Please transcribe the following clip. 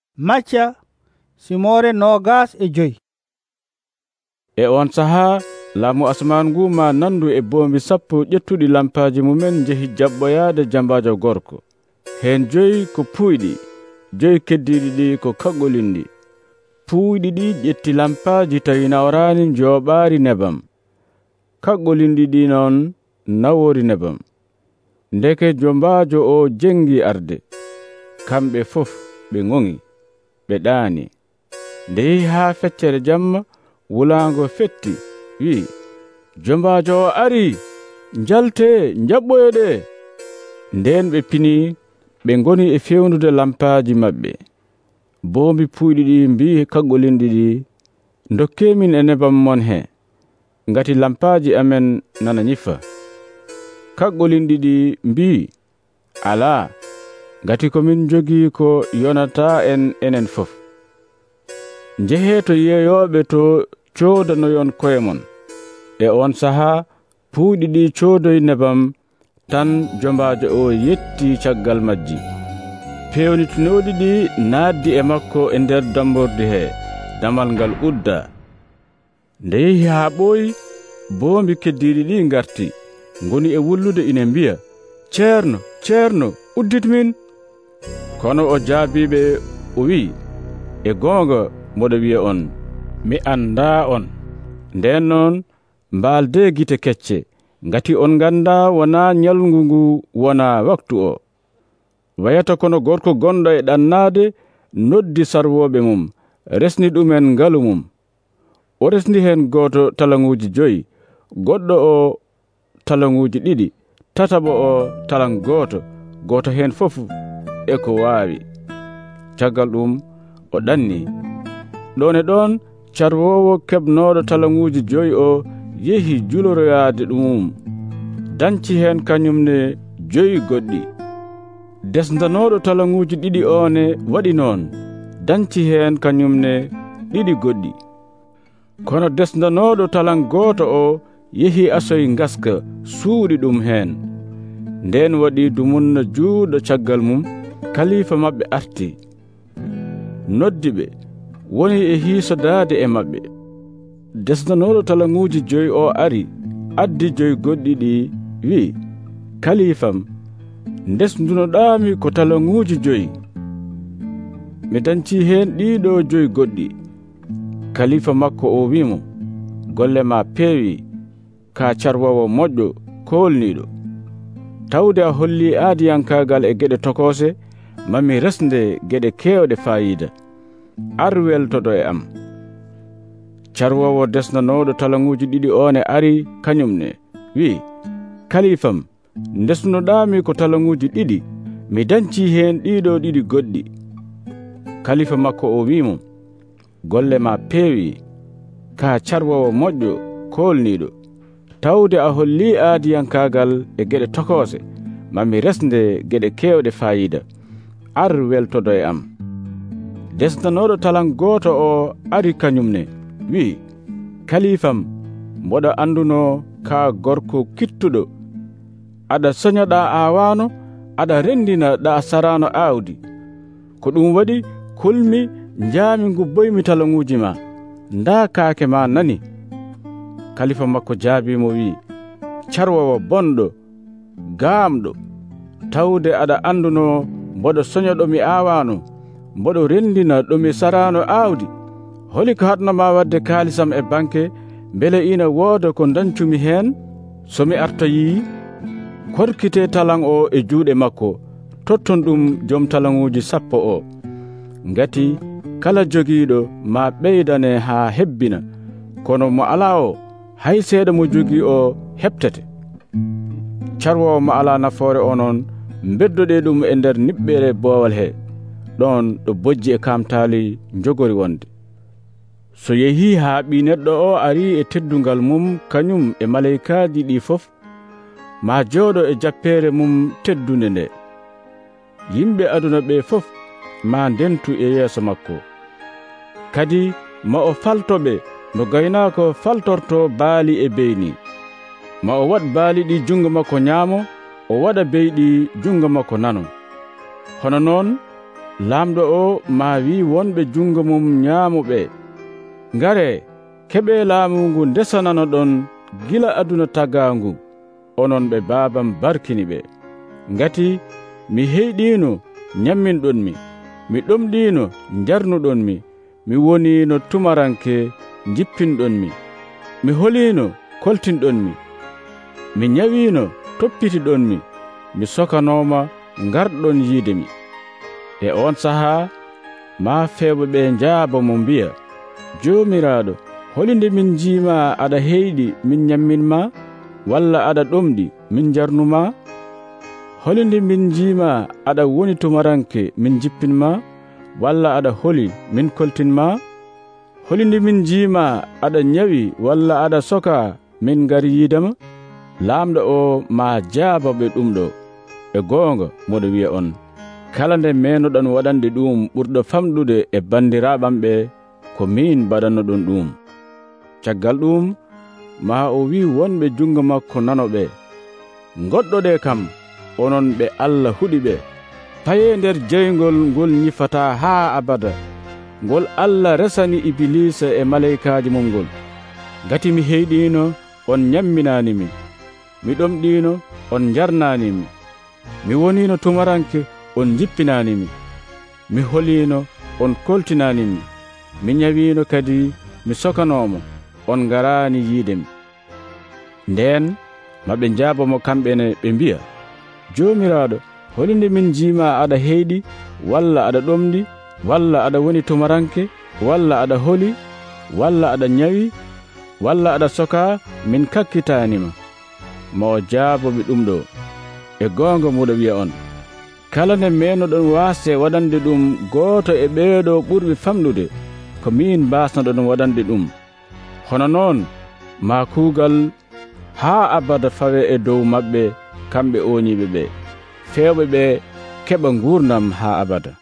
Macca simore nogas e joyi. E on saha laamu asman ngu ma nandu e bombi sappo ƴettudi lampaji mumen jehi jabboyade jambajo gorko. Hen joyi ko puyɗi, joyi keddiɗi ɗi ko kaggolindi. Puyɗi ɗi ƴetti lampaji tawi nawrani joɓari nebam. Kaggolindi ɗi non nawori nebam. Ndeke jombajo o jengi arde. Kamɓe fof ɓe ŋoŋi, ɓe ɗaani. Nde yehi ha feccere jamma, wulango fetti, wi: jombajo o ari, jalte jaɓɓoyoɗe. Nden ɓe pini, ɓe ngoni e fewnude lampaji maɓɓe. Bombi puyɗi ɗi mbi kaggolindi ɗi: dokkemin e nebam mon he, ngati lampaji amen nana ñifa. Kaggolindi ɗi mbi: ala, ngati komin jogi ko yonata en enen fof. Njehe to yeeyoɓe to coodanoyon koye mon. E on saha puyɗi ɗi coodoy nebam, tan jombajo o yetti caggal majji. Pewnitinoɗi ɗi naaddi e makko e nder damborde he, damal ngal udda. Nde yehi ha ɓooyi, bombi keddiɗi ɗi garti, ngoni e wullude ine mbiya: ceerno, ceerno, uddit min. Kono o jaabiɓe o wi: e goonga mboɗo wiya on, mi anda on. Nden noon mbaalde gite kecce, ngati on ganda wona ñalngu ngu wona waktu o. Wayata kono gorko gonɗo e ɗannade noddi sarwoɓe mum, resni ɗumen ngalu mum. O resni hen goto talaŋuji 5, goɗɗo o talaŋuji 2, tataɓo o talan goto hen fof e ko waawi. Caggal ɗum o ɗanni. Ɗon e ɗon carwowo keɓnoɗo talaŋuji 5 o yehi juloroyade ɗum, danci hen kañumne 5 goɗɗi. Desdanoɗo talaŋuji 2 one waɗi noon, danci hen kañumne 2 goɗɗi. Kono desdanoɗo talan goto o yehi asoy ngaska, suuɗi ɗum hen. Nden waɗi dumunna juuɗo caggal mum, kalifa maɓɓe arti. Noddiɓe woni e hiisodade e maɓɓe. Desdanoɗo talaŋuji 5 o ari, addi 5 goɗɗi ɗi, wi: kalifam, ndesdunoɗami ko talaŋuji 5. Mi danci hen ɗiɗo 5 goɗɗi. Kalifa makko o wimo: golle ma peewi, ka carwowo moƴƴo kolniɗo. Tawde a holli aadiyankagal e geɗe tokose, mami resde geɗe kewɗe fayida. Ar weltoɗo e am. Carwowo desdanoɗo talaŋuji 2 one ari kañumne, wi: kalifam, ndesdunoɗami ko talaŋuji 2, mi danci hen ɗiɗo 2 goɗɗi. Kalifa makko o wimo: golle ma peewi, ka carwowo moƴƴo kolniɗo. Tawde a holli aadiyankagal e geɗe tokose, mami resde geɗe kewɗe fayida. Ar weltoɗo e am. Desdanoɗo talan goto o ari kañumne, wi: kalifam, mboɗo anduno ka gorko kittuɗo. Aɗa soñoɗa awano, aɗa rendina ɗa sarano awdi. Ko ɗum waɗi kulmi jaami ngubboymi talaŋuji ma, nda kaake ma nani. Kalifa makko jaabimo wi: carwowo bonɗo, gaamɗo, tawde aɗa anduno mboɗo soñoɗo mi awano, mboɗo rendina ɗomi sarano awdi. Holi ko hatnoma wadde kaalisam e banke, beele ina wooda ko dancumi hen somi artoyi? Korkite talan o e juuɗe makko, totton ɗum joom talaŋuji 10 o. Ngati kala jogiiɗo ma ɓeydane ha hebbina, kono mo ala o, hay seeɗa mo jogii o heɓtete. Carwowo mo ala nafoore o noon beddoɗe ɗum e nder niɓɓere boowal he, ɗon ɗo bojji e kamtali jogori wonde. So yehi ha ɓi neɗɗo o ari e teddungal mum kañum e maleykaji ɗi fof, ma jooɗo e jappere mum teddunde nde. Yimɓe aduna ɓe fof ma ndentu e yeeso makko. Kadi ma o faltoɓe no gaynako faltorto baali e beyni. Ma o waɗ baali ɗi jungo makko ñaamo, o waɗa beyɗi jungo makko nano. Hono noon Lamɗo o ma wi wonɓe jungo mum ñaamuɓe, ngare keɓe laamu ngu ndesanano ɗon gila aduna tagaangu, onon ɓe baabam barkini ɓe. Ngati mi heyɗino ñamminɗonmi, mi ɗomɗino jarnuɗonmi, mi wonino tumaranke jippinɗonmi, mi holino koltinɗonmi, mi ñawino toppitiɗonmi, mi sokanoma ngarɗon yiidemi. E on saha ma fewɓe njaaba mo mbiya, Jomiraɗo, holinde min jiima aɗa heyɗi min ñamminma, walla aɗa ɗomɗi min jarnuma? Holinde min jiima aɗa woni tumaranke min jippinma, walla aɗa holi min koltinma? Holinde min jiima aɗa ñawi walla aɗa soka min ngari yiidama? Lamɗo o ma jaabaɓe ɗum ɗo. E goonga moɗo wiya on, kala nde menoɗon waɗande ɗum ɓurɗo famɗude e bandiraɓamɓe, ko min mbaɗanno ɗon ɗum. Caggal ɗum ma o wi wonɓe jungo makko nanoɓe, goɗɗoɗe kam onon ɓe Allah huɗiɓe, paye nder jeygol ngol ñifata haa abada, ngol Allah resani Ibilisa e maleykaji mum ngol. Gati mi heyɗino on ñamminanimi, mi ɗomɗino on jarnanimi, mi wonino tumaranke on jippinanimi, mi holino on koltinanimi, mi ñawino kadi mi sokanomo on garani yiidemi. Nden maɓe njaabamo kamɓene ɓe mbiya, Jomiraɗo, holinde min jiima aɗa heyɗi, walla aɗa ɗomɗi, walla aɗa woni tumaranke, walla aɗa holi, walla aɗa ñawi, walla aɗa soka min kakkitanima? Ma o jaaboɓe ɗum ɗo. E goonga muɗo wiya on, kala nde menoɗon waasde waɗande ɗum gooto e ɓeeɗo ɓurɓe famɗude, ko min mbasnoɗon waɗande ɗum. Hono noon ma kuugal haa abada fawe e dow maɓɓe kamɓe oñiɓe ɓe, fewɓe ɓe keɓa gurdam haa abada.